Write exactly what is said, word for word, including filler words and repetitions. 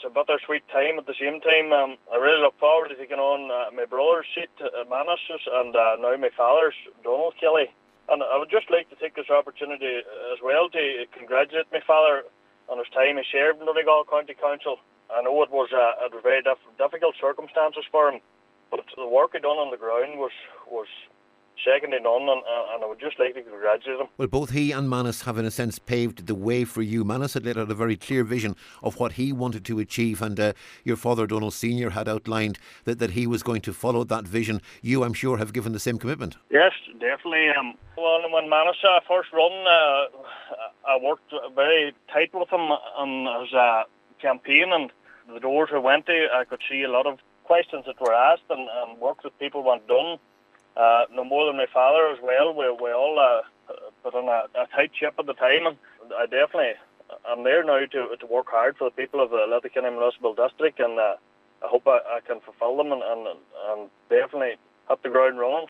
a bittersweet time at the same time. Um, I really look forward to taking on uh, my brother's seat at Manus and uh, now my father's, Donald Kelly. And I would just like to take this opportunity as well to congratulate my father on his time he shared in Donegal County Council. I know it was, uh, it was very diff- difficult circumstances for him, but the work he done on the ground was was second to none, and, and I would just like to congratulate him. Well, both he and Manus have, in a sense, paved the way for you. Manus had laid out a very clear vision of what he wanted to achieve, and uh, your father, Donald Senior, had outlined that, that he was going to follow that vision. You, I'm sure, have given the same commitment. Yes, definitely. Um, well, when Manus uh, first run, uh, I worked very tight with him on his uh, campaign, and the doors I went to, I could see a lot of questions that were asked, and, and work that people want done. Uh, no more than my father as well. We, we all uh, put on a, a tight ship at the time, and I definitely I'm there now to to work hard for the people of the Letterkenny Municipal District, and uh, I hope I, I can fulfil them and, and, and definitely hit the ground running.